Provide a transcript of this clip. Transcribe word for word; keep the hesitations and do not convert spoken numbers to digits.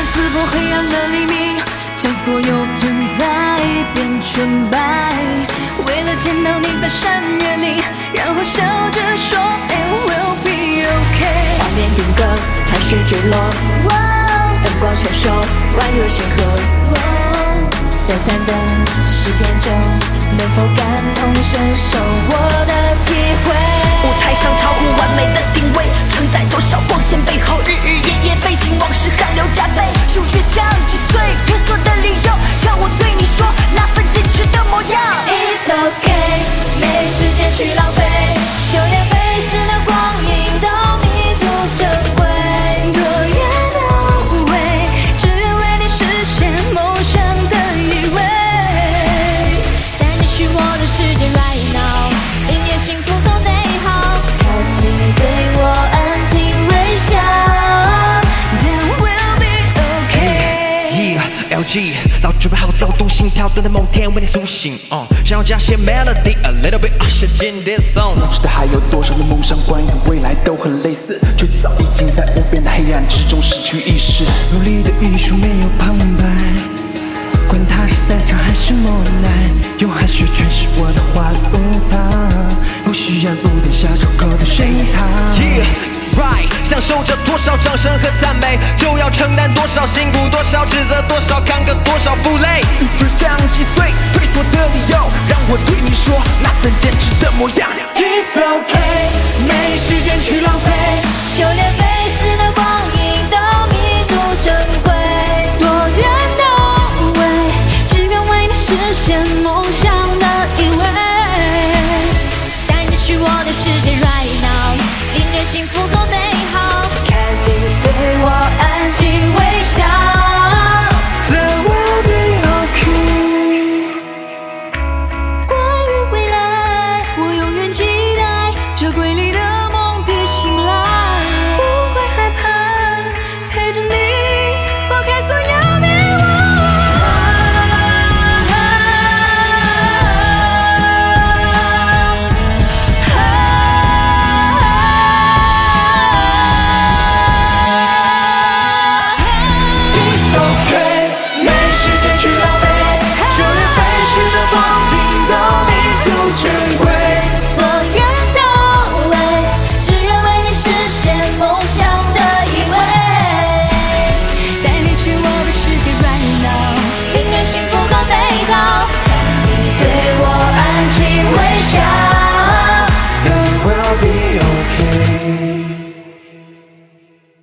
撕破黑暗的黎明，将所有存在变纯白。为了见到你翻山越岭，然后笑着说 It will be okay。画面定格，海水坠落，灯光闪烁，宛若星河。短暂的时间中，能否感同身受我的体会？舞台上超乎完美的定位，承载多少光线背后，日日夜夜飞行，往事汗流浃背。数学将击碎退缩的理由，让我对你说那份坚持的模样。It's okay， 没时间去浪费，就连飞逝的光阴都弥足珍贵。多远都无畏，只愿为你实现梦想的依偎。带你去我的世界 right now， 迎接幸福和美好。看你对我安静微笑 ，Then we'll be okay。Yeah，L G， 早准备好躁动心跳，等待某天为你苏醒。Uh, 想要加些 melody，a little bit usher in this song。 不知道还有多少的梦想，关于未来都很类似，却早已经在无边的黑暗之中失去意识。努力的艺术没有旁白，管它是赛场还是磨难，用汗水诠释我的花舞蹈，不需要路灯下出口的水塘。 Yeah, right， 享受着多少掌声和赞美，就要承担多少辛苦，多少指责，多少坎坷，多少负累。 一直这样击碎退缩的理由，让我对你说那份坚持的模样。 It's okay， 没时间去浪费，就连飞逝的